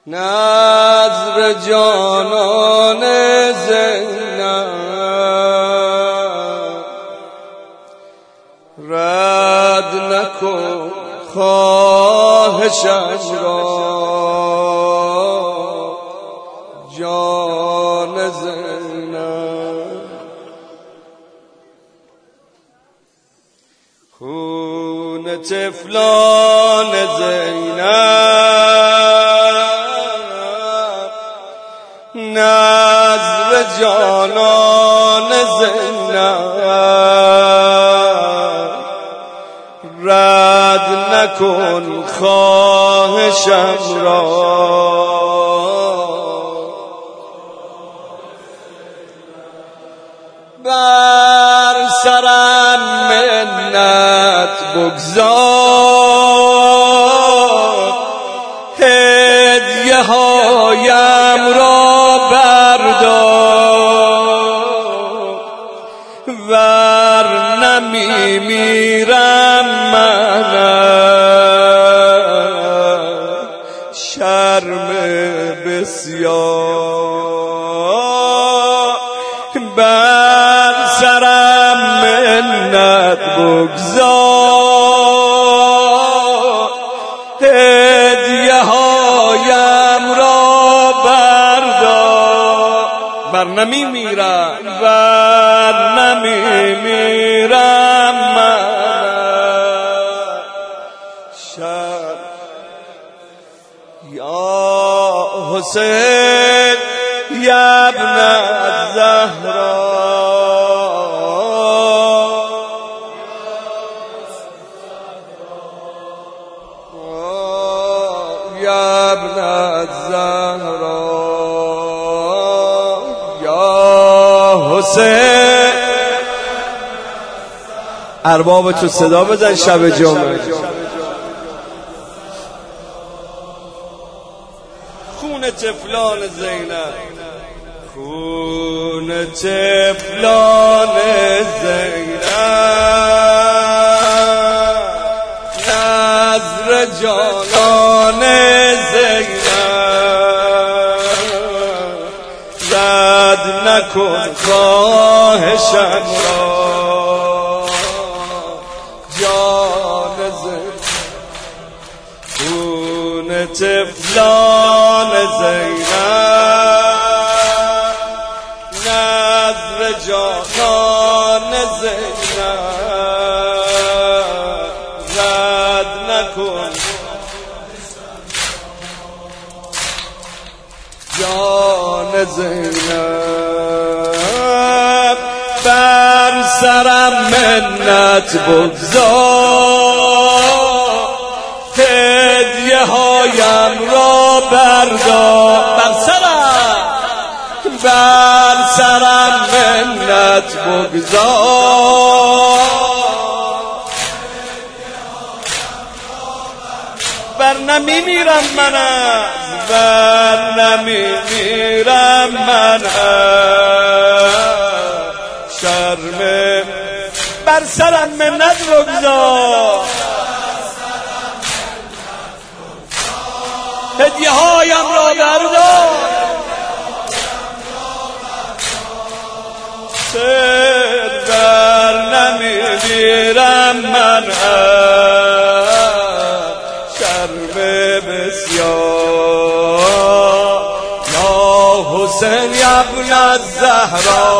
نظر جانان زینب رد نکن خواهشم را جان زینب خون طفلان زینب نظر جانان زینب رد نکن خواهشم را بر سرم منت بگذار هدیه هایم را بردار ورنه میمیرم من شرم بسیار بر سرم منت بگذار هدیه هایم را بردار ورنه میمیرم من شرم یا حسین یا ابن الزهرا یا ابن الزهرا یا حسین ارباب تو صدا بزن شب جمعه خون طفلان زینب خون طفلان زینب نظر جانان زینب رد نکن خواهشم را جان زینب خون طفلان زینب نظر جانان زینب رد نکن جان زینب بر سرم منت بگذار هدیه هایم را بردار بر سرم منت بگذار ورنه میمیرم من شرم بر سرم منت بگذار هدیه هایم را بردار سر بر نمیمیرم من شرم بسیار یا حسین یا ابن الزهرا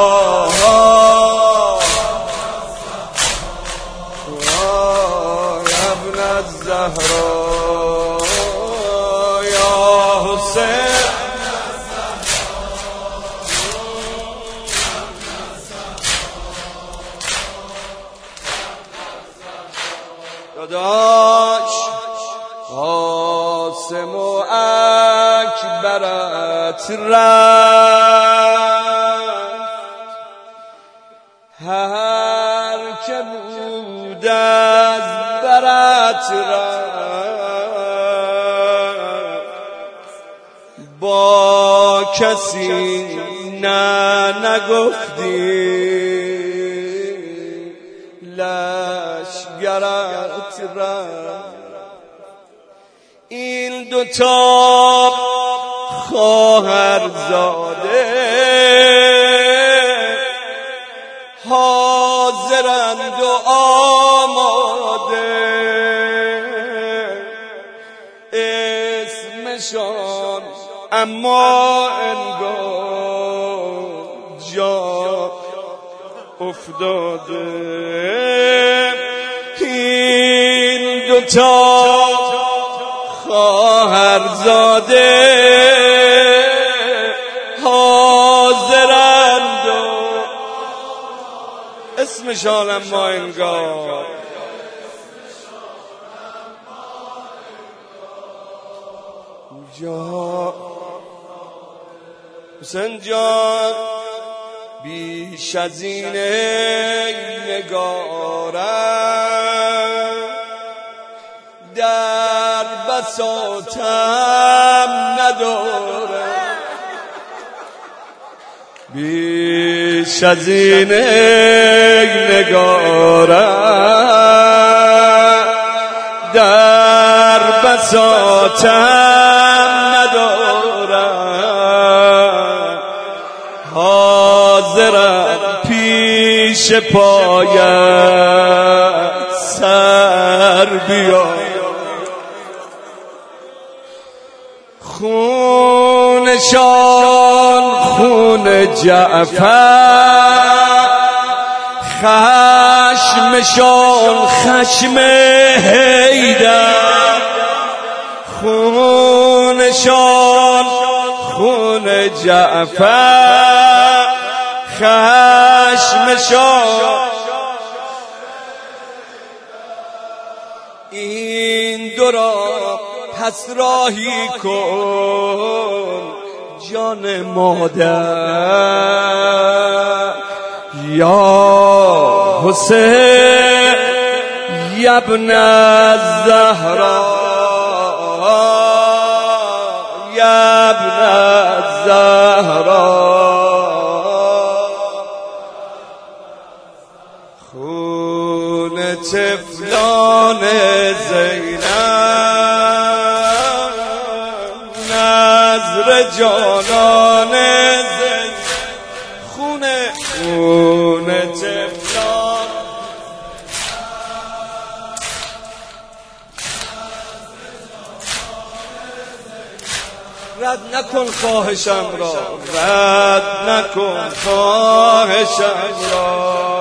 یا ابن الزهرا یا حسین داداش قاسم و اکبرت رفت هر که بود از برت رفت با کسی نگفتی لشگرت رفت این دوتا خواهرزاده حاضرند و آماده، اسمشان اما انگار جا افتاده. این دوتا خواهرزاده حاضرند و اسمشان اما انگار جا. حسین جان بیش از این نگارم در بساطم ندارم، بیش از این نگارم در بساطم ندارم، حاضرم پیش پایت سر بیارم. خونشان خون جعفر، خشمشان خشم حیدر، خونشان خون جعفر، خشمشان. این دو را پس راهی کن جان مادر، یا حسین یا ابن الزهرا، یا ابن الزهرا. خون طفلان زینب، نظر جانان زینب، خون طفلان. رد نکن خواهشم را، رد نکن خواهشم را،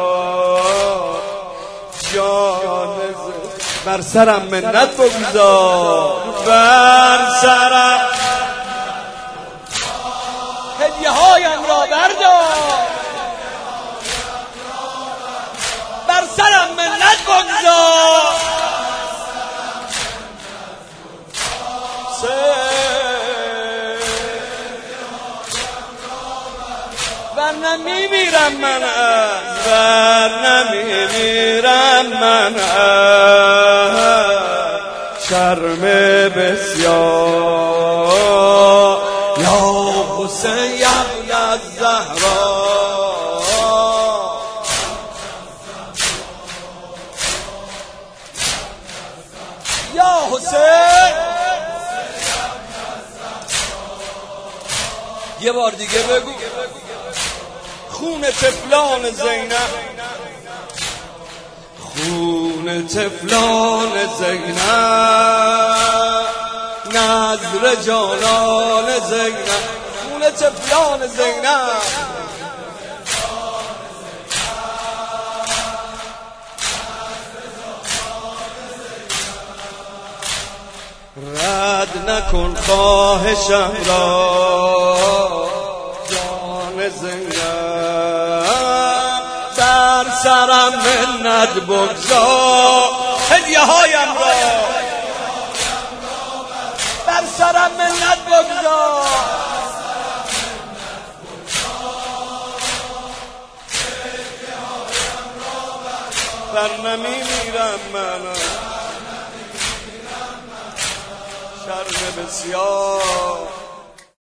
جان بر سرم منت بگذار، بر سرم هدیه هایم را بردار، بر سرم منت بگذار. ورنه میمیرم من از، ورنه میمیرم من از شرم بسیار. یا حسین یا ابن الزهرا، یا حسین. یه بار دیگه بگو. خون طفلان زینب، خون طفلان زینب، نظر جانان زینب، خون طفلان زینب. رد نکن خواهشم را، جان زینب، بر سرم منت بگذار، هدیه هایم را بر سرم منت بگذار. ورنه میمیرم من شرم بسیار.